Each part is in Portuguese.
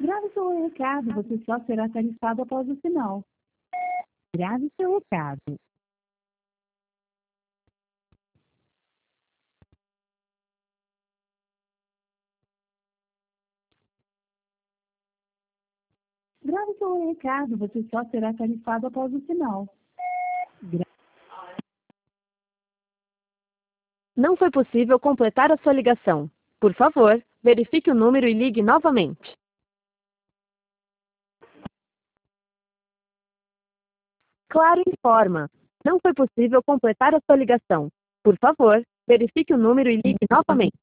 Grave seu recado, você só será tarifado após o sinal. Grave seu recado. Grave seu recado, você só será tarifado após o sinal. Não foi possível completar a sua ligação. Por favor, verifique o número e ligue novamente. Claro informa. Não foi possível completar a sua ligação. Por favor, verifique o número e ligue novamente.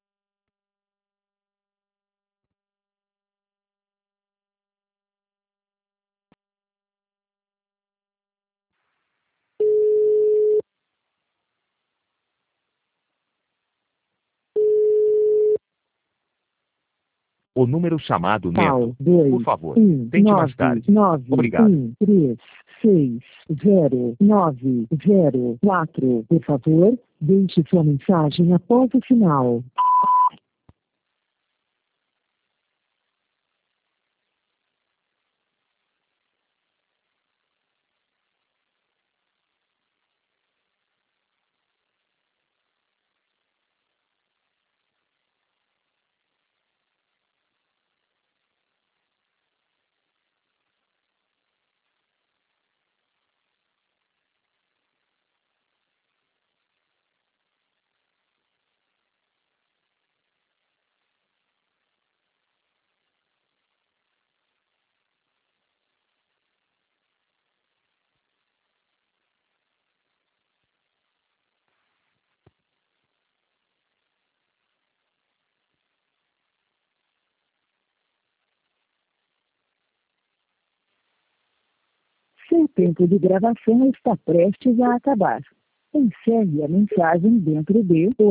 O número chamado lento. Por favor, tente mais tarde. 9 Obrigado. 1 3 6 0 9 0 4. Por favor, deixe sua mensagem após o sinal. Seu tempo de gravação está prestes a acabar. Encerre a mensagem dentro de